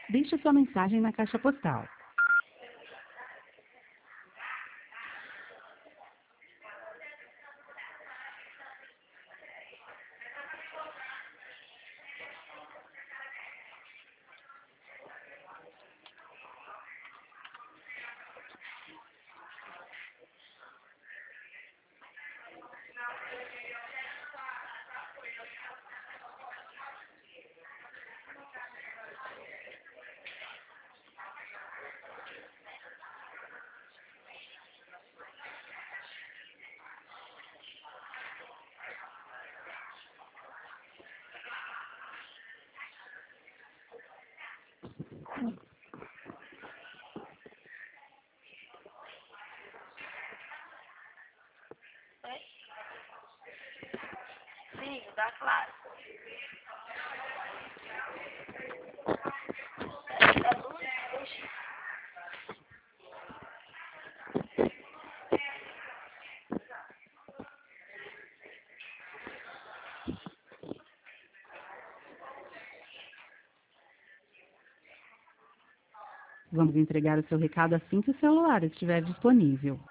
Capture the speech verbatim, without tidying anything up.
Deixe sua mensagem na caixa postal. Oi? Sim, da classe. É Luiz, deixa. Vamos entregar o seu recado assim que o celular estiver disponível.